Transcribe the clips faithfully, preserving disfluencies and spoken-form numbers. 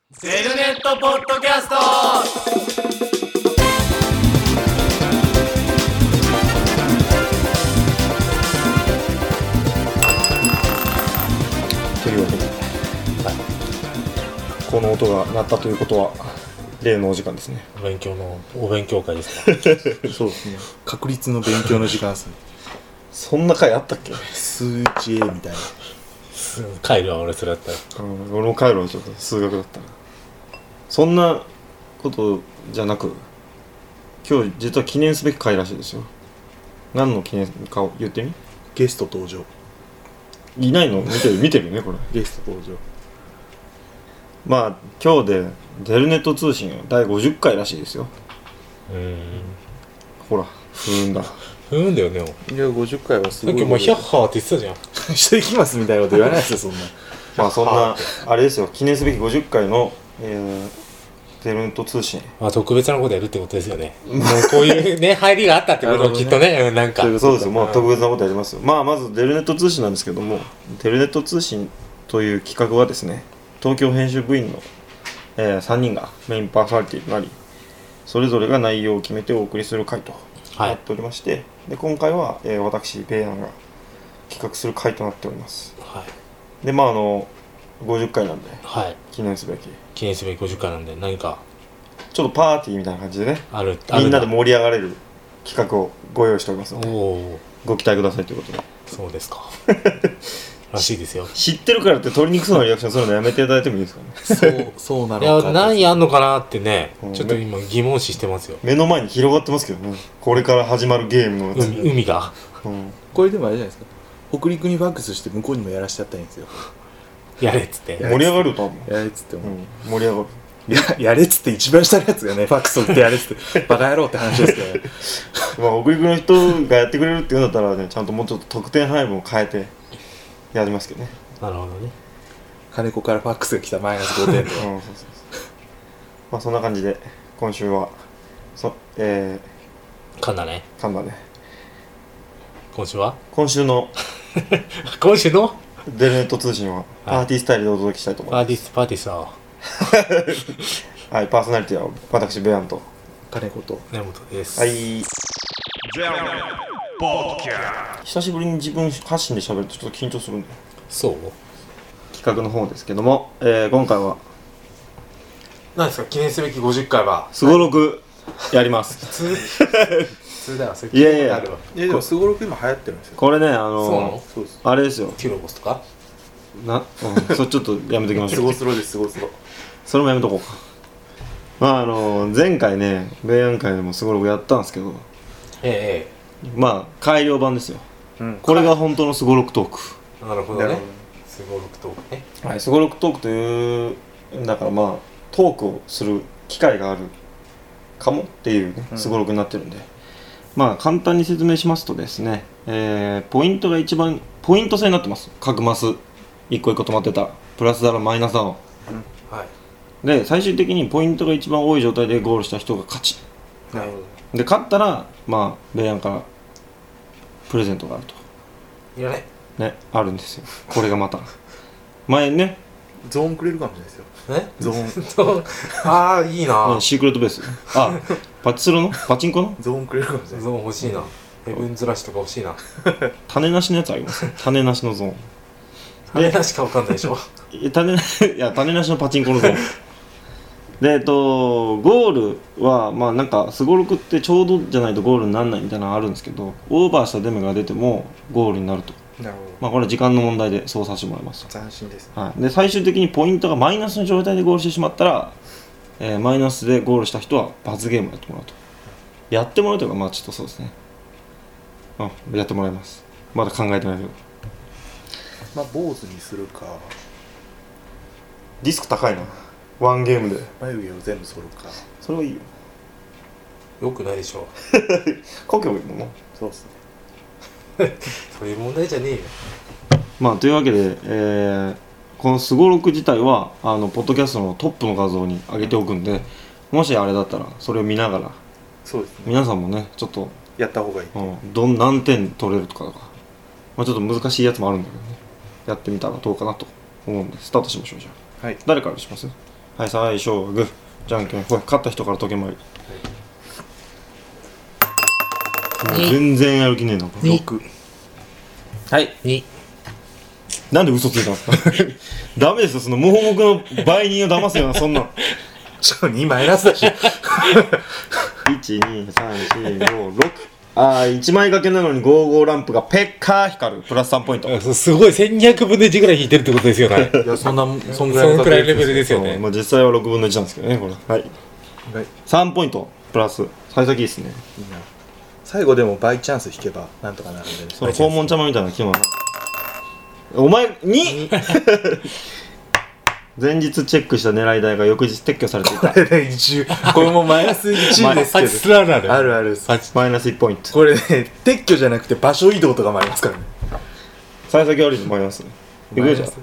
ゼルネットポッドキャスト。 というわけで、はい、この音が鳴ったということは例のお時間ですね。 お勉強のお勉強会ですか。 そうですね。確率の勉強の時間ですね。 そんな回あったっけ？ 数値 A みたいな。 帰るわ俺それやったら。 うん、俺も帰るわちょっと数学だったら。そんなことじゃなく、今日実は記念すべき回らしいですよ。何の記念かを言ってみ。 ゲスト登場。 いないの見てる見てるねこれ。 ゲスト登場。 まあ今日でデルネット通信だいごじゅっかいらしいですよ。 うーん。 ほら不運だ。 不運だよね。 いやごじゅっかいはすごい。 さっきお前ヒャッハーって言ってたじゃん。 してきますみたいなこと言わないですよそんな。 まあそんなあれですよ、記念すべきごじゅっかいの、えー、デルネット通信。 まあ特別なことやるってことですよね。もうこういうね入りがあったってことをきっとね、うん、なんか。 そうですよ、もう特別なことやりますよ。まあまずデルネット通信なんですけども、デルネット通信という企画はですね、東京編集部員の、えー、さんにんがメインパーソナリティとなり、それぞれが内容を決めてお送りする回となっておりまして、はい、で今回は、えー、私ベイアンが企画する回となっております。 はい。 でまああのごじゅっかいなんで、 はい、 記念すべき記念すべきごじゅっかいなんで何かちょっとパーティーみたいな感じでね、 あるみんなで盛り上がれる企画をご用意しておりますので、 おご期待くださいということで。 そうですからしいですよ。 知ってるからって取りにくそうなリアクションするのやめていただいてもいいですかね。 そうそうなのいか。 や何やんのかなってね、 うん、 ちょっと今疑問視してますよ。 目の前に広がってますけどね、これから始まるゲームのやつ。 海, 海が、 うん、これでもあれじゃないですか、北陸にファックスして向こうにもやらしちゃったらいいんですよ。 やれっつって盛り上がると思う。 やれっつっても、 うん、盛り上がる。 や, やれっつって一番下のやつがねファックス送ってやれっつってバカ野郎って話ですけどね。 まあ北陸の人がやってくれるっていうんだったらね、ちゃんともうちょっと得点配分を変えてやりますけどね。 なるほどね。 金子からファックスが来たマイナスごてんで、うん、そうそうそう。 まあそんな感じで今週はそえー、噛んだね噛んだね今週は今週の今週のデルネット通信はパーティースタイルでお届けしたいと思います。 パーティーパーティーさはい、パーソナリティは私ベアンと金子と根本です。 はい。久しぶりに自分発信で喋るとちょっと緊張するんで。 そう企画の方ですけども、えー、今回は何ですか、記念すべきごじゅっかいはすごろくやります。 普通普通だよ。それいやいやいや、 いやでもすごろく今流行ってるんですよ。 これね、あのそうなの？ そうです。 あれですよ、 キュロボスとかな、うん、それちょっとやめときましょう。 すごスロですすごスロ。 それもやめとこうか。まああの前回ね、ベイアン会でもすごろくやったんですけど、 ええまあ改良版ですよ、 うん、 これが本当のすごろくトーク。 え、なるほどね。すごろくトークね。 はい、すごろくトークというだからまあトークをする機会があるかもっていうね、すごろくになってるんで、うん、まあ簡単に説明しますとですね、えー、ポイントが一番ポイント制になってます。各マス一個一個止まってたらプラスだろマイナスだろ、 うん、はい。 で最終的にポイントが一番多い状態でゴールした人が勝ち。 なるほど。 で勝ったらまあベイアンからプレゼントがあると。 いらねね、あるんですよ。これがまた前ね、 ゾーンくれるかもしれないですよ。 えゾーンああいいな、 うん、シークレットベース、あパチスロのパチンコのゾーンくれるかもしれない。 ゾーン欲しいな。ヘブンズラシとか欲しいな。 種なしのやつあります。種なしのゾーン。 種なしかわかんないでしょ。 種いや種なしのパチンコのゾーン。でえっとゴールはまあなんかすごろくってちょうどじゃないとゴールにならないみたいなのあるんですけど、オーバーしたデメが出てもゴールになると。 なるほど。 まあこれは時間の問題でそうさせてもらいます。 斬新ですね。 はい。で最終的にポイントがマイナスの状態でゴールしてしまったら、えー、マイナスでゴールした人は罰ゲームやってもらうと。やってもらうというかまあちょっとそうですね。うん、やってもらいます。まだ考えてないけど。 まあ坊主にするか。 リスク高いな。ワンゲームで。 眉毛を全部剃るか。 それはいいよ。 よくないでしょ。 書けばいいもんな。 そうですね。 そういう問題じゃねえよ。 まあというわけで、えー、このすごろく自体はあのポッドキャストのトップの画像に上げておくんで、もしあれだったらそれを見ながら、 そうですね、 皆さんもねちょっとやった方がいい、 うん、どん何点取れるとかとか、まあ、ちょっと難しいやつもあるんだけどね、やってみたらどうかなと思うんでスタートしましょう。じゃあ、 はい、 誰からします？ はい最初はグーじゃんけんほい勝った人から時計回り、もう全然やる気ねえなこれにろくはいになんで嘘ついたんですかダメですよその盲目の売人を騙すようなそんなちょにマイナスだしいちにさんしごろくあーいちまい掛けなのにごじゅうごランプがペッカー光るプラスさんポイント、 あそうすごいせんにひゃくぶんのいちぐらい引いてるってことですよねいやそんなそんぐそらいののくらいレベルですよそうね。 まあ、実際はろくぶんのいちなんですけどねこれはいはいさんポイントプラス幸先いいですねいいな最後でもバイチャンス引けばなんとかなるんでねその肛門ちゃまみたいな機能はお前に前日チェックした狙い台が翌日撤去されていたこれで一これもマイナスいちですけパチスラーあるどあるあるマイナスいちポイントこれね撤去じゃなくて場所移動とかもありますからね幸先悪いのマイナスいくよじゃあ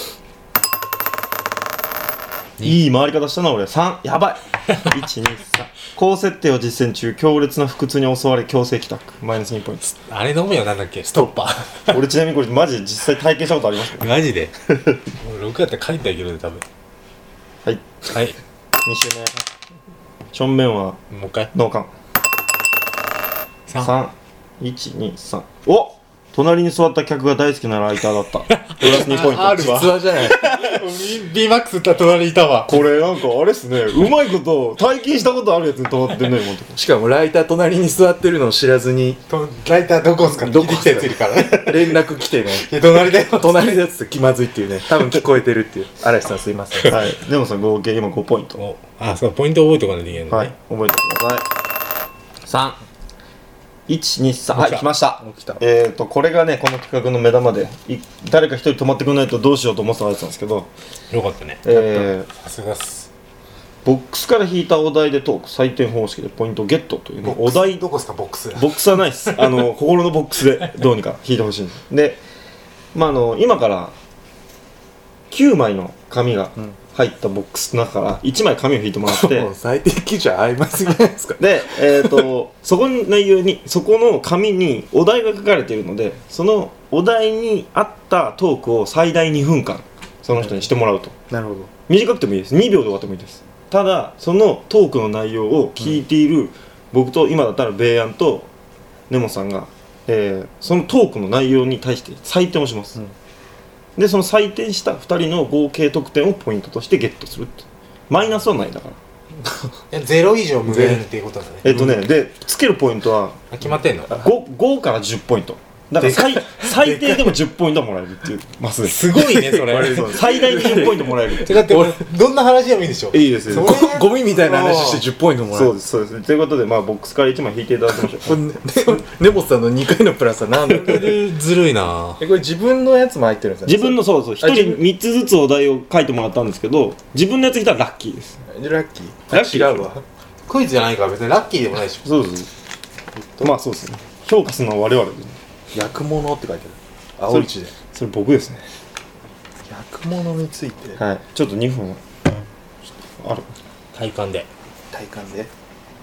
いい回り方したな俺さんやばいいちにさん高設定を実践中強烈な腹痛に襲われ強制帰宅マイナスにポイントあれ飲むよなんだっけストッパー俺ちなみにこれマジで実際体験したことありますかマジで俺ろくやったら書いてあげるで多分はいはいに周目正面はもう一回脳幹さんさんいちにさんお隣に座った客が大好きなライターだったプラスにポイントあるわ実話じゃないビーマックス って隣にいたわこれなんかあれっすねうまいこと体験したことあるやつに止まってんねもんとしかもライター隣に座ってるのを知らずにとライターどこっすかどこ聞いてきたやついるからね連絡来てねいや隣だよ隣のやつって気まずいっていうね多分聞こえてるっていう嵐さんすいませんはいでもさ合計今ごポイントおあそうポイント覚えておかないといけないのね、 はい覚えてくださいさんいちにさんはい来ました起きたえーとこれがねこの企画の目玉でい誰か一人止まってくれないとどうしようと思ってたやつなんですけどよかったねえーさすがっすボックスから引いたお題でトーク採点方式でポイントゲットというねお題どこっすかボックスボックスはないっすあの心のボックスでどうにか引いてほしいんですでまああの今からきゅうまいの紙がうん入ったボックスの中からいちまい紙を引いてもらってもう最低基準合いますぎないですかで、えー、とそこの内容にそこの紙にお題が書かれているのでそのお題に合ったトークを最大にふんかんその人にしてもらうとなるほど短くてもいいですにびょうで終わってもいいですただそのトークの内容を聞いている僕と今だったらベイヤンと根本さんが、えーそのトークの内容に対して採点をします、 うんでその採点したふたりの合計得点をポイントとしてゲットするってマイナスはないだからゼロ以上無限っていうことだねえっ、とね、でつけるポイントはあ決まってんのご, ごからじゅうポイントだから最最低でもじゅうポイントはもらえるっていうマスですすごいねそれ最大にじゅうポイントもらえるっていうだって俺どんな話でもいいでしょいいですよそれゴミみたいな話してじゅうポイントもらえるそうですそうですということでまあボックスからいちまい引いていただきましょうこれね根本さんのにかいのプラスは何だっけずるいなえこれ自分のやつも入ってるんですよね自分のそうそうひとあ自分りみっつずつお題を書いてもらったんですけど自分のやつ来たらラッキーですラッキーラッキー違うわクイズじゃないから別にラッキーでもないでしょそうですまあそうですね評価するのは我々です焼くものって書いてある青い字でそれ僕ですね焼くものについてはいちょっとにふんある体感で体感で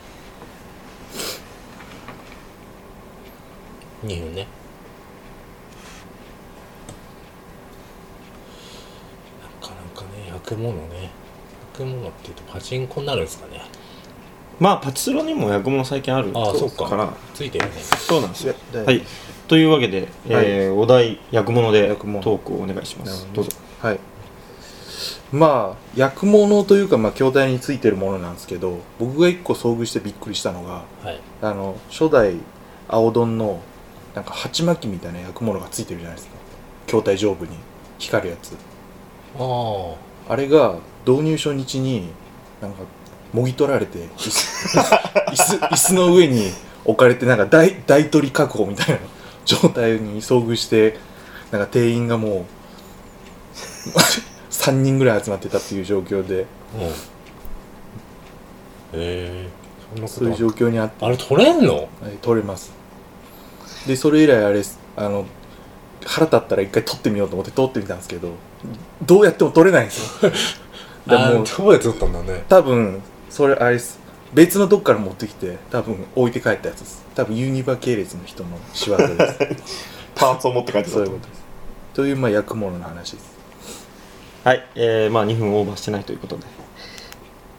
にふんねなかなかね焼くものね焼くものっていうとパチンコになるんですかねまあパチスロにも焼くもの最近あるああそっかからついてるねそうなんですよではいというわけで、えーお題焼くものでト焼くものークをお願いしますどうぞはいまあ焼くものというかまあ筐体についてるものなんですけど僕が一個遭遇してびっくりしたのがはいあの初代青丼のなんか鉢巻きみたいな焼くものがついてるじゃないですか筐体上部に光るやつああれが導入初日になんかもぎ取られて椅子椅子椅子の上に置かれてなんか大大取り確保みたいな状態に遭遇してなんか店員がもうさんにんぐらい集まってたっていう状況であうんへえそんなことそういう状況にあってあれ取れんのはい取れますでそれ以来あれあの腹立ったら一回取ってみようと思って取ってみたんですけどどうやっても取れないんですよであもどうやって取ったんだね多分それあれです別のとこから持ってきて多分置いて帰ったやつです多分ユニバ系列の人の仕業ですパーツを持って帰ってたそういうことですというまあ焼くものの話ですはい、えー、まあにふんオーバーしてないということで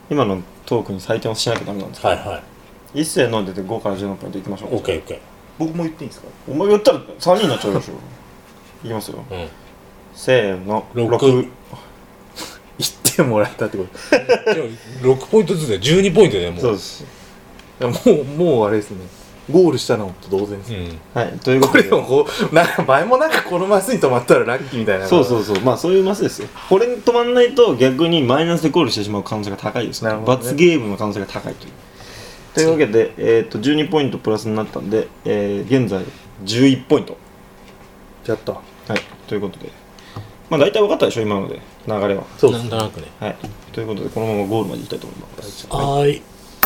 今のトークに採点をしなきゃダメなんですけど、 はいはい一斉飲んでてごからじゅうのポイントいきましょう。 OKOK 僕も言っていいんですか？ お前が言ったらさんにんになっちゃうでしょいきますよ、 うんせーのろくろく。 言ってもらったってことでもろくポイントずつでじゅうにポイントだよもうそうです。 いやもうもうあれですね、ゴールしたのと同然です、 うんはいというこでことれでもこうなんか前もなんかこのマスに止まったらラッキーみたいな。 そうそうそうまあそういうマスですよ。これに止まんないと逆にマイナスでゴールしてしまう可能性が高いです、 なるほどね罰ゲームの可能性が高いというというわけで、えー、とじゅうにポイントプラスになったんで、えー、現在じゅういちポイント。 やった。 はいということでまあ大体分かったでしょ今ので流れは。 そうですなんとなくねはいということでこのままゴールまでいきたいと思います。 はーい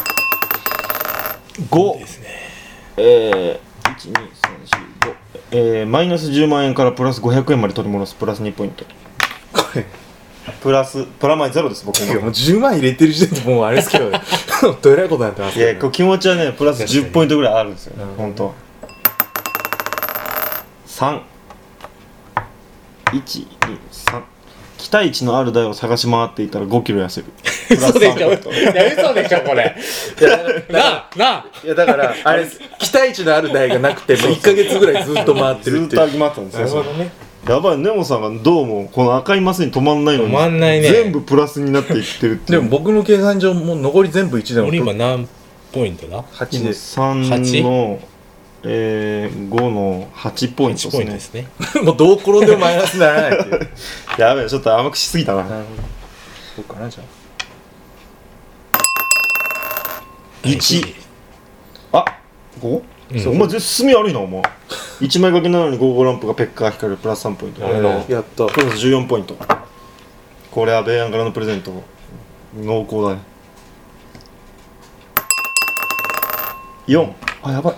ごですねえー、いちにさんよんご、えー、マイナスじゅうまん円からプラスごひゃくえんまで取り戻すプラスにポイント。 これプラスプラマイゼロです僕も。 いやもうじゅうまん入れてる時点でもうあれですけどねどえらいことになってますいやこう気持ちはねプラスじゅうポイントぐらいあるんですよなるほど本当は。さん いちにさん期待値のある台を探し回っていたらごキロ痩せる。プラス嘘でしょさんポイント。 いや嘘でしょこれいやなあなあいやだからあれ期待値のある台がなくてもういっかげつぐらいずっと回ってずるっていうーっと歩き回ってたんですよ。 なるほどねやばいネモさんがどうもこの赤いマスに止まんないのに止まんないね全部プラスになっていってるっていう。 でも僕の計算上もう残り全部いちでも俺今何ポイントだはち今でさんの、えー、ごのはちポイントいちですね。 ポイントですねもうどう転んでもマイナスにならないっていうやべえちょっと甘くしすぎたな。 なるほどそうかなじゃいちあご、 うんお前絶進み悪いなお前いちまい掛けなのにゴーゴーランプがペッカー光るプラスさんポイント、 なるほどあやったプラスじゅうよんポイント。これはベイアンからのプレゼント濃厚だね。よんあやばいい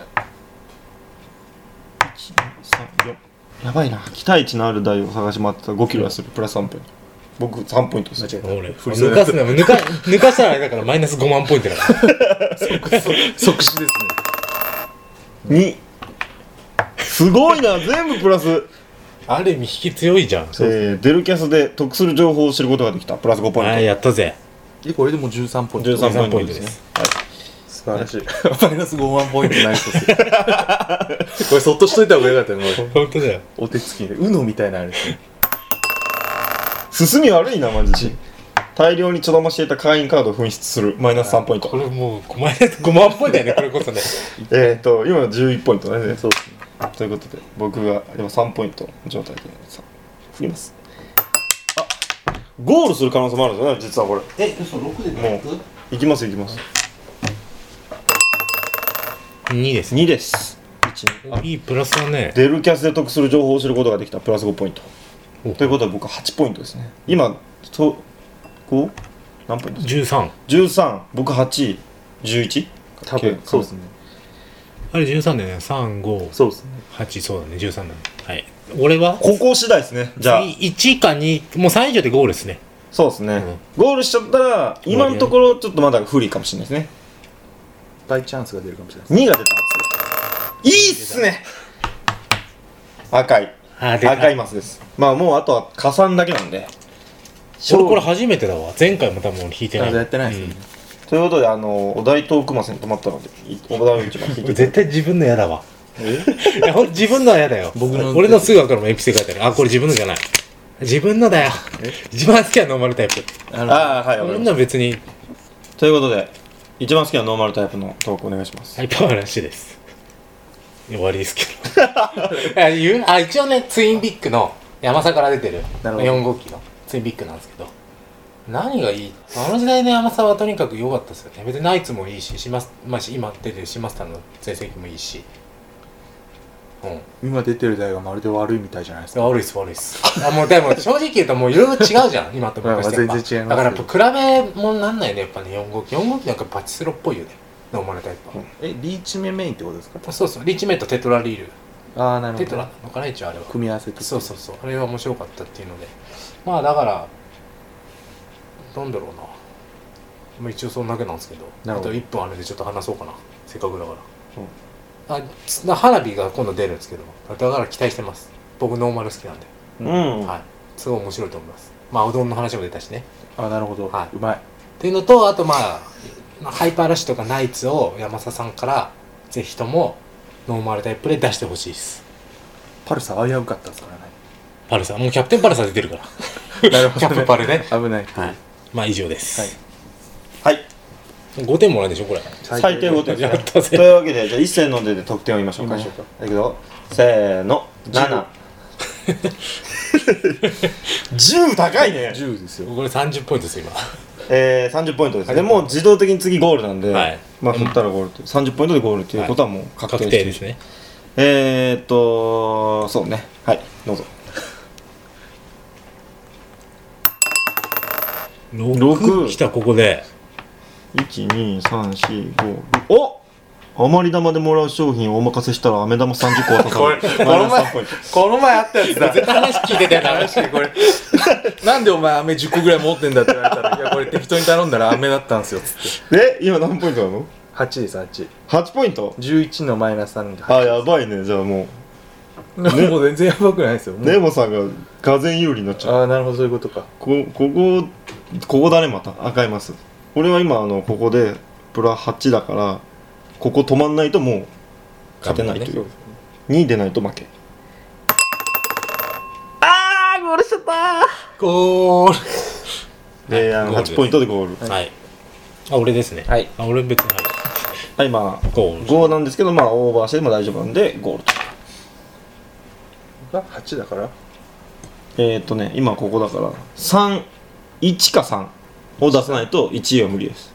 ちにさんよんやばいな期待値のある台を探し回ってたらごキロ痩せるプラスさんポイント。僕さんポイントです。 間違え俺振りそう抜かすの抜か抜かしたらあれだからマイナスごまんポイントだからた即死ですねにすごいな全部プラス、 ある意味引き強いじゃんえー、デルキャスで得する情報を知ることができたプラスごポイント。 ああやったぜでこれでもうじゅうさんポイントじゅうさんポイントじゅうさんポイントでですすね。 素晴らしいマイナスごまんポイントないですよこれそっとしといた方がよかったねこれ本当だよお手つきで ウノ みたいなあれですね進み悪いなマジで。大量にちょだましていた会員カードを紛失するマイナスさんポイント。 これもうマイナスごまんポイントだよねこれこそねえーと今じゅういちポイントだね。 そうですねということで僕が今さんポイントの状態でさ振ります。あゴールする可能性もあるんですよね実はこれ。 え嘘ろくでもういきますいきます。 にですにですいちにあいいプラスだねデルキャスで得する情報を知ることができたプラスごポイントおということで僕ははちポイントですね。今とご何ポイントですか。 じゅうさんじゅうさん僕はち じゅういち多分そうですねあれじゅうさんだよねさんごそうですねはちそうだねじゅうさんだねはい俺はここ次第ですね。じゃあいちかにもうさん以上でゴールですねそうですね、ゴールしちゃったら今のところちょっとまだ不利かもしれないですね。 大チャンスが出るかもしれないですにが出たんですよ。いいっすね赤いあ出た赤いマスです。まあもうあとは加算だけなんで俺これ初めてだわ前回も多分俺引いてないあやってないですよねということであのお題トークマスに止まったのでいお題を一番引いうんて絶対自分の嫌だわえいやほんと自分のは嫌だよ僕の俺のすぐ分かるもん鉛筆で書いてあるあこれ自分のじゃない自分のだよ一番好きなノーマルタイプあのああはいわかこんりましな別にたということで一番好きなノーマルタイプのトークお願いします。 ハイパワーなしです終わりですけどあ言うあ一応ねツインビッグの山佐から出てるなるほどよん号機のツインビッグなんですけど何がいいあの時代の山佐はとにかく良かったですよね。別にナイツもいいしシマス、まあ、今出てるシマスターの成績もいいしうん今出てる台がまるで悪いみたいじゃないですか悪いっす悪いっすあもうでも正直言うともういろいろ違うじゃん今と昔とやっぱまあ全然違いますよだからやっぱ比べ物なんないねやっぱねよん号機よん号機なんかパチスロっぽいよねノーマルタイプは、 えリーチメメインってことですかそうそうリーチメントテトラリールああなるほどテトラなのかな一応あれは組み合わせとそうそうそうあれは面白かったっていうのでまあだからなんだろうなまあ一応そんだけなんですけどあとなるほどいっぷんあるんでちょっと話そうかなせっかくだから、あつ花火が今度出るんですけどだから期待してます僕ノーマル好きなんで、 うん、 はいすごい面白いと思いますまあうどんの話も出たしねあなるほど、 はいうまいっていうのと、あとまあハイパーラッシュとかナイツを山佐さんからぜひともノーマルタイプで出してほしいです。 パルサ危うかったですからね。 パルサもうキャプテンパルサ出てるからなるほど、ね、 キャプパルね。 危ない。 はい。まあ以上です。 はい。 ごてんもらえるでしょこれ。 最低ごてんやったぜ。 というわけでじゃあ一斉の出で得点を言いましょうか、ね。 言いましょうか。 いくよ。せーの。なな。じゅう高いね。 じゅうですよ。 これさんじゅうポイントです今。 えー、さんじゅうポイントですね。もう自動的に次ゴールなんで、 はい、 まあ振ったらゴールってさんじゅうポイントでゴールっていうことはもう確定、 はい、確定ですね。 えーっとそうね、はいどうぞ。 ろく来た。ここでいちにさんしごお余り玉でもらう商品をお任せしたら飴玉さんじゅっこ渡さこれこの前この前あったやつだ。 絶対話聞いてたよな。 話これなんでお前飴じゅっこぐらい持ってんだって言われたら、いやこれ適当に頼んだら飴だったんですよつって。 え今何ポイントなの？ はちですはち。 はちポイント。 じゅういちのマイナスさんではち。 あやばいね。じゃあもうね、もう全然やばくないですよ。 ネモさんががぜん有利になっちゃう。 ああなるほど、そういうことか。 こここここだね。また赤いマス。俺は今あのここでプラはちだからここ止まんないともう勝てないという、ね、に出ないと負け。あーゴールしちゃったー。 ゴールで、はい、はちポイントでゴール。 はい。あ俺ですね。 はい。 あ俺別にはい。 はいまあゴールごなんですけど、まあオーバーしても大丈夫なんでゴールと。 がはちだからえー、っとね今ここだからさんいちかさんを出さないといちいは無理です。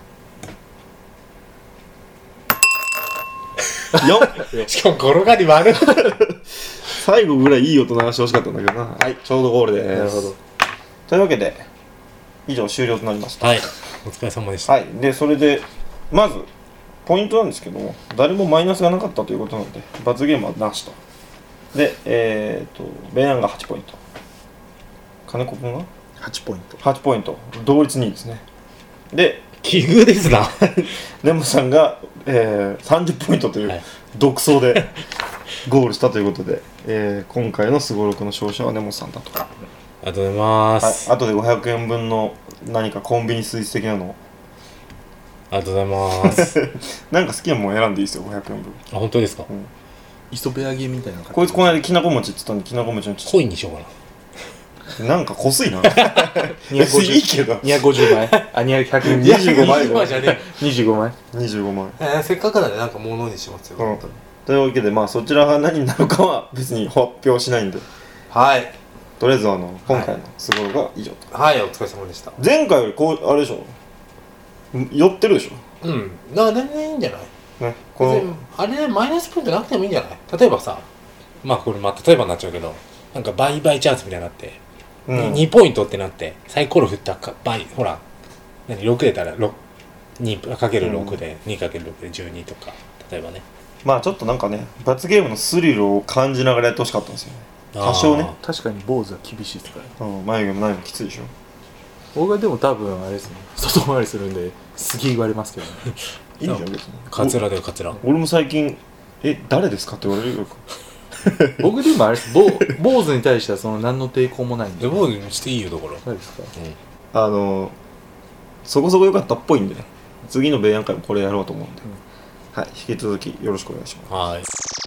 よんしかも転がり悪い。 最後ぐらいいい音流してほしかったんだけどな。はいちょうどゴールです。 なるほど。 というわけで以上終了となりました。 はいお疲れ様でした。 はいでそれでまずポイントなんですけども、誰もマイナスがなかったということなので罰ゲームはなしと。でえっ、ー、とベイアンがはちポイント、金子君がはちポイント。 はちポイント、同率にいですね。で奇遇ですな。 レモさんが、えー、さんじゅっポイントという、はい、独走でゴールしたということで、えー、今回のすごろくの勝者はネモさんだと。 ありがとうございます。 はい、あとでごひゃくえんぶんの何かコンビニスイーツ的なのを。 ありがとうございます。 なんか好きなもん選んでいいですよ、ごひゃくえんぶん。 あ本当ですか。 うん、 磯辺揚げみたいな感じ。 こいつこの間きなこ餅って言ったんできなこ餅のちコインにしようかな。 なんかこすいな。 にひゃくごじゅういいけどにひゃくごじゅうまいあにひゃくにじゅうごまいにじゅうごまいじゃねにじゅうごまいにじゅうごまい、 えー、せっかくなんでなんか物にしますよ、 うん、というわけでまあそちらが何になるかは別に発表しないんで、 はいとりあえずあの今回のすごろくは以上と。 はい、はい、お疲れ様でした。 前回よりこうあれでしょ寄ってるでしょ。 うんだから全然いいんじゃないねこのあれマイナスポイントなくてもいいんじゃない。例えばさまあこれまあ例えばになっちゃうけどなんか倍倍チャンスみたいになって、うん、にポイントってなってサイコロ振ったか倍ほら何ろく出たら にかけるろく で、うん、にかけるろく でじゅうにとか例えばね。 まあちょっとなんかね罰ゲームのスリルを感じながらやってほしかったんですよね。多少ね。 確かに坊主は厳しいですから、 うん、眉毛もないもきついでしょ。 僕はでも多分あれですね外回りするんですげえ言われますけどね。 いいんじゃん別に。 カツラだよカツラ。 俺も最近え誰ですかって言われるよ。 僕でもあれです坊坊主に対してはその何の抵抗もないんで。 坊主にしていいよだから。 そうですか、 うん、あのそこそこ良かったっぽいんで、ね、次のベイアン会もこれやろうと思うんで、うん、はい引き続きよろしくお願いします。 はい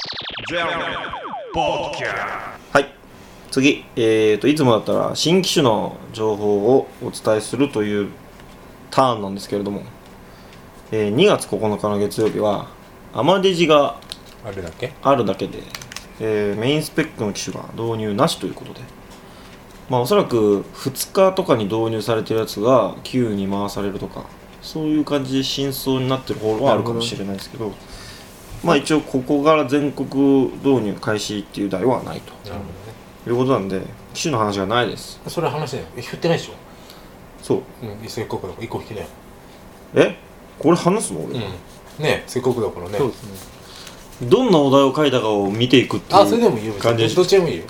はい次えーといつもだったら新機種の情報をお伝えするというターンなんですけれども、えー、にがつここのかの月曜日はアマデジがあるだけあるだけで、えー、メインスペックの機種が導入なしということで、まあおそらくふつかとかに導入されてるやつがQに回されるとかそういう感じで真相になってる方はあるかもしれないですけど、まあ一応ここから全国導入開始っていう題はないと、なるほどね、いうことなんで機種の話がないです。 それは話だよ。え振ってないでしょ。 そう、 うん、せっかくだからいっこ引きなよ。 えこれ話すの俺、 うん、ねせっかくだからね。 そうですね。 どんなお題を書いたかを見ていくっていうあそれでもいいよ感じでしょ。 どっちでもいいよ。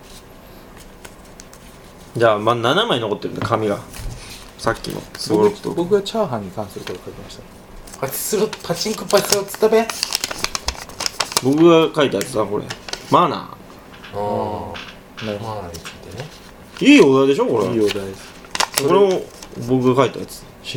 じゃあ、まあ、ななまい残ってるんで紙がさっきのすごろくと僕はチャーハンに関することを書きました。 パチスロパチンコパチスロっつったべ。 僕が書いたやつだこれマナー。ああなるほど。マナーについてね。 ーいいお題でしょこれ。 いいお題です。 これも僕が書いたやつ新機種。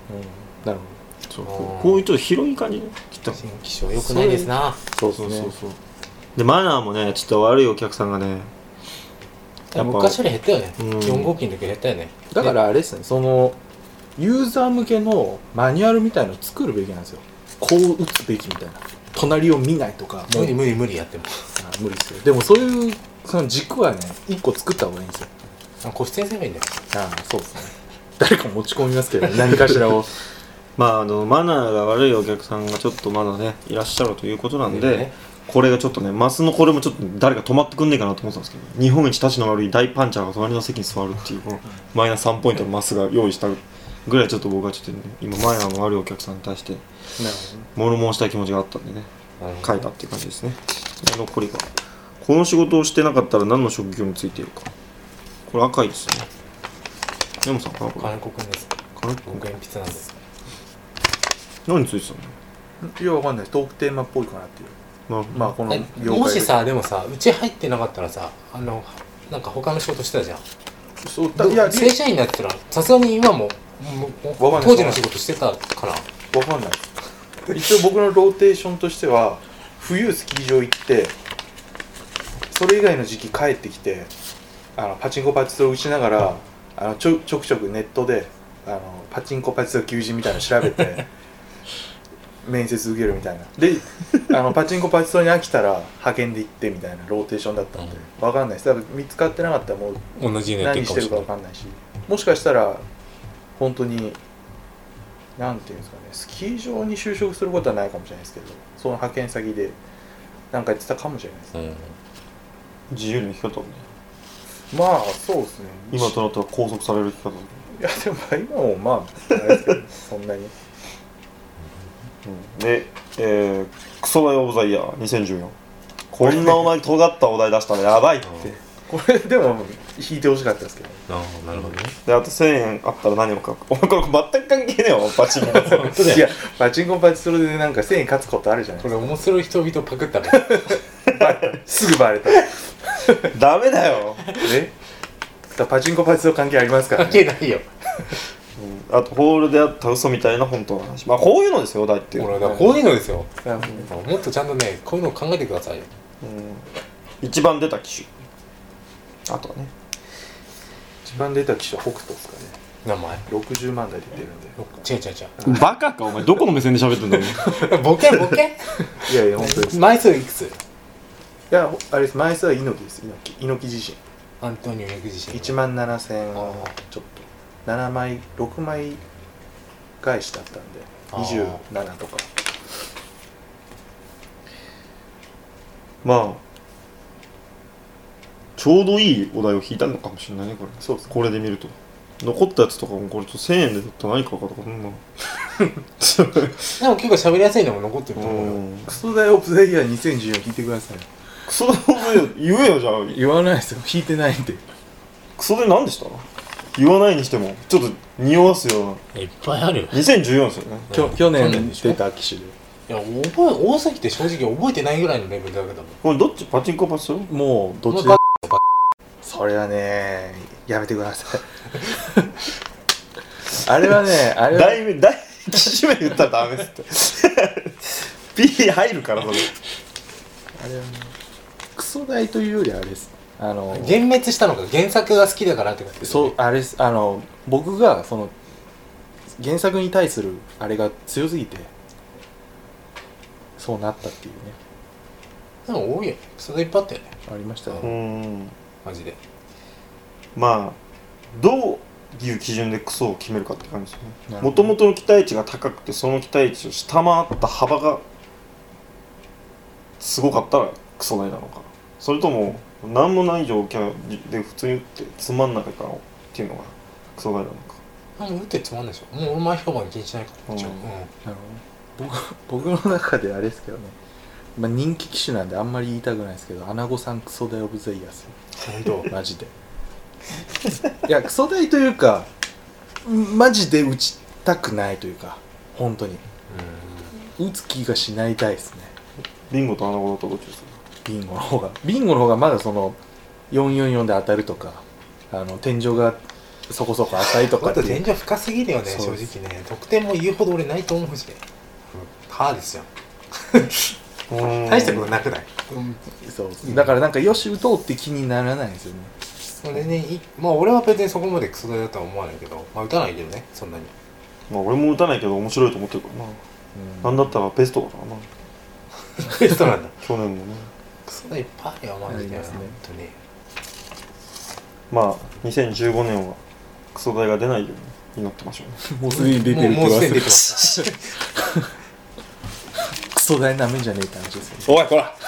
なるそうあーこういうちょっと広い感じで切ったの新機種は良くないですな。 ほどそうですねそうでマナーもねちょっと悪いお客さんがねやっぱ昔より減ったよね。 うんよん号機の時減ったよね。 だからあれですねそのユーザー向けのマニュアルみたいのを作るべきなんですよ。こう打つべきみたいな隣を見ないとか無理無理無理やってもあ無理ですよ。でもそういうその軸はねいっこ作った方がいいんですよ。 あ個室にすればいいんだよ。 ああそうですね誰か持ち込みますけど、ね、何かしらをまああのマナーが悪いお客さんがちょっとまだねいらっしゃるということなんで、 ねこれがちょっとねマスのこれもちょっと誰か止まってくんねえかなと思ってたんですけど、日本一たちの悪い大パンチャーが隣の席に座るっていうこのマイナスさんポイントのマスが用意したぐらいちょっと僕はちょっと、ね、今マナーの悪いお客さんに対して物申したい気持ちがあったんでね書いたっていう感じですね。で残りがこの仕事をしてなかったら何の職業についているか。これ赤いですね。山本さんかなこれ金子くんです。 金子僕鉛筆なんです。 何についてたの。 いやわかんないトークテーマっぽいかなっていうまあまあこのえ業界もしさでもさうち入ってなかったらさあのなんか他の仕事してたじゃん。 そうだいや正社員になってたらさすがに今ももうわかんない当時の仕事してたかな。 わかんないです一応僕のローテーションとしては冬スキー場行ってそれ以外の時期帰ってきてあのパチンコパチスロ打ちながらあのちょちょくちょくネットであのパチンコパチスロ求人みたいなの調べて面接受けるみたいなであのパチンコパチスロに飽きたら派遣で行ってみたいなローテーションだったんで、 うん、 わかんないです。多分見つかってなかったらもう同じのやって何してるかわかんないし、もしかしたら本当になんていうんですかねスキー場に就職することはないかもしれないですけどその派遣先で何かやってたかもしれないです、 うん自由に生き方をねまあそうですね今となっては拘束される生き方を、 いやでも今もまああれですけどそんなにで、えー、クソダイオブザイヤーにせんじゅうよんこんなお前尖ったお題出したらやばいってこれでも引いてほしかったですけどああなるほどね。 であとせんえんあったら何を書くお前これ全く関係ねえよパチンコ本当だよ。 いやパチンコパチスロでなんかせんえん勝つことあるじゃないこれですか面白い人々パクったね。 すぐバレたダメだよ、 えだからパチンコパチスロ関係ありますから関ね係ないよ。 うん、あとホールであった嘘みたいな本当の話まあこういうのですよお題っていう俺だからこういうのですよ。 うんもっとちゃんとねこういうのを考えてくださいよ。 うん、一番出た機種あとはね一番出た機種は北斗ですかね名前。 ろくじゅうまん台出てるんで違う違うバカかお前どこの目線で喋ってんだよ違う。ボケボケ。 いやいや本当ですい枚数いくつ？ やあれです枚数は猪木です猪木猪木自アントニオ猪木自身身。 いちまんななせんあーちょっとななまいろくまい返しだったんであーにじゅうななとかまあちょうどいいお題を引いたのかもしれないねこれそうですこれで見ると残ったやつとかもこれとせんえんでだったら何か分かったかんなでも結構喋りやすいのも残ってると思うよ。 うんクソダイオブザイヤーにせんじゅうよん聞いてくださいクソで言えよじゃあ言わないですよ引いてないんでクソで何でした言わないにしてもちょっと匂わすようないっぱいあるよ。 にせんじゅうよんですよねきょうん去年去年でしょ出た機種でいや覚え多すぎて正直覚えてないぐらいのレベルだけども。 これどっちパチンコパチスロもうどっちでもうそれはねやめてくださいあれはねあれは題名題機種名言ったらダメですって P 入るからそれあれはねクソ大というよりあれですあの幻滅したのか原作が好きだからってことですよね。 そうあれですあの僕がその原作に対するあれが強すぎてそうなったっていうねでも多いよ。それいっぱいあったよね。 ありましたね、 うーんマジで。 まあどういう基準でクソを決めるかって感じですよねなるほどもともとの期待値が高くてその期待値を下回った幅がすごかったらクソ大なのかそれとも何もない状況で普通に打ってつまんなかったのっていうのがクソ大なのかあもう打ってつまんないでしょ。もう俺前評判気にしないから。一応うんうんなるほど僕僕の中であれですけどね、まあ、人気機種なんであんまり言いたくないですけどアナゴさんクソダイオブザイヤーですよ本当。 マジでいやクソダイというかマジで打ちたくないというか本当に打つ気がしないたいですねビンゴとアナゴだとどっちですかビンゴの方がビンゴの方がまだそのよんよんよんで当たるとかあの天井がそこそこ浅いともっとかっていう天井深すぎるよね、正そう直ね。得点も言うほど俺ないと思うしね。ハーですよ。大したことなくない？うん。 そうだからなんかよし打とうって気にならないんですよね。 それね、いまあ俺は別にそこまでクソ大だとは思わないけど、まあ打たないけどね、そんなに。 まあ俺も打たないけど面白いと思ってるからな、うん、なんだったらベストだからなベストなんだ去年のねクソ大いっぱいあるよマジで、ね、本当に。 まあにせんじゅうごねんはクソ大が出ないように祈ってましょうねもうすでに出てる気もうすでに出てまますクソ大なめんじゃねえって話ですよね。 おいこら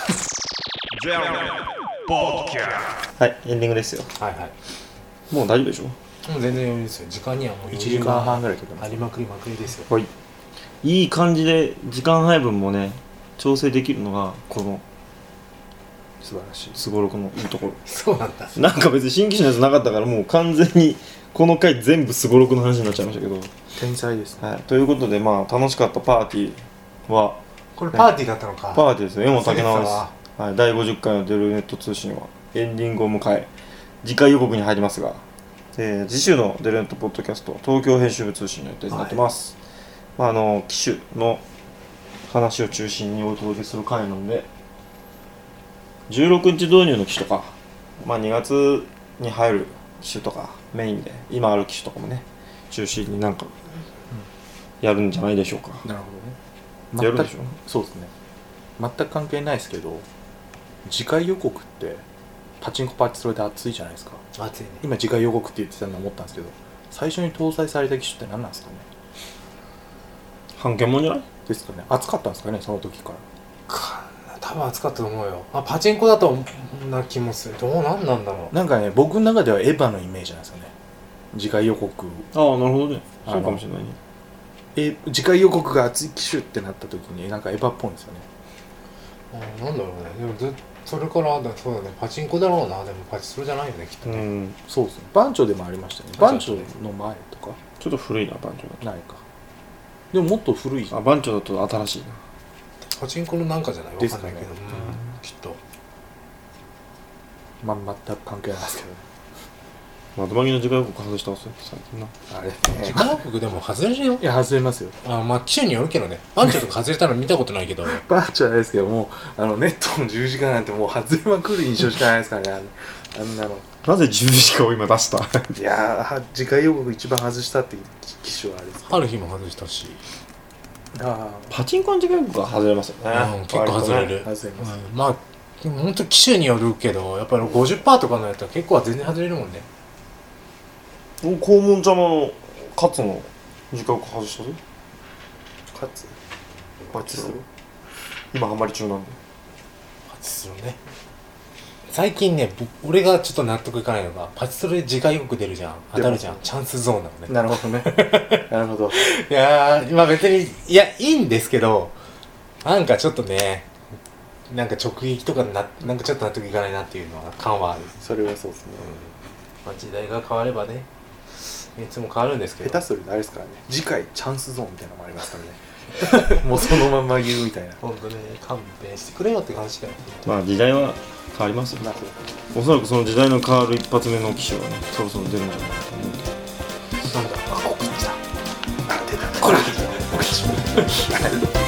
はいエンディングですよ。 はいはい。 もう大丈夫でしょ。 もう全然余裕ですよ。時間にはもういちじかんはんぐらいとかありまくりまくりですよ。 はい。いい感じで時間配分もね調整できるのがこの素晴らしいすごろくのいいところ。 そうなんだ。 なんか別に新機種のやつなかったからもう完全にこの回全部すごろくの話になっちゃいましたけど。 天才ですね。 はい。ということでまあ楽しかったパーティーはこれパーティーだったのか。 パーティーですね。山竹直です。 ははい。だいごじゅっかいのデルネット通信はエンディングを迎え次回予告に入りますが、えー、次週のデルネットポッドキャスト東京編集部通信の予定になってます。はい、まあ、あの機種の話を中心にお届けする回なのでじゅうろくにち導入の機種とか、まあ、にがつに入る機種とかメインで今ある機種とかもね中心になんかやるんじゃないでしょうか。 なるほどね。 やるでしょ。 そうですね。全く関係ないですけど次回予告ってパチンコパチスロで熱いじゃないですか。 熱いね。 今次回予告って言ってたのは思ったんですけど最初に搭載された機種って何なんですかね。 半券もんじゃないですかね。熱かったんですかねその時からか多分熱かったと思うよ。あパチンコだとな気もする。どうなんなんだろう。 なんかね僕の中ではエヴァのイメージなんですよね次回予告。 ああなるほどね。そうかもしれないね。 え次回予告が熱い機種ってなった時になんかエヴァっぽいんですよね。 あなんだろうね。でもずそれからだそうだねパチンコだろうな。でもパチスロじゃないよねきっとね。 うん。 そうですね。番長でもありましたね。番長の前とかちょっと古いな番長だないか。でももっと古い。 と。あ番長だと新しいな。 パチンコのなんかじゃないわですかねかんないけど、うん、きっと。 まあ全く関係ないですけどね。 窓マギの時間予告外したわ最近な。 あれ時間予告でも外れるよ。 いや外れますよ。 あまあ機種によるけどね。番長とか外れたの見たことないけどバーチャーですけどもうあのネットのじゅうじかんなんてもう外れまくる印象しかないですからね。あんなのなぜじゅうじかんを今出したいやー次回予告一番外したって機種はあれですか。 春日も外したし、 あパチンコの時間予告は外れますよね。 うん、結構外れる、 あ外れます、 うん、まあでも本当機種によるけどやっぱり ごじゅっパーセント とかのやつは結構は全然外れるもんね。 黄門ちゃまのカツの時間予告外したぜ。 かつパチスロ今ハマり中なんで。 パチスロね。最近ね僕俺がちょっと納得いかないのがパチスロで次回予告出るじゃん当たるじゃんチャンスゾーンなのね。 なるほどねなるほど。 いやーまあ別にいやいいんですけどなんかちょっとねなんか直撃とかななんかちょっと納得いかないなっていうのは感はある。 それはそうですね、 うんまあ、時代が変わればねいつも変わるんですけど下手するとあれですからね次回チャンスゾーンみたいなのもありますからねもうそのまま言うみたいな。 ほんとね勘弁してくれよって話だよ。 まあ時代は変わりますよ。 なるほど。 おそらくその時代の変わる一発目の機種はねそろそろ出るんじゃないかと思うんで。 なんだあここ来たあ出たこれ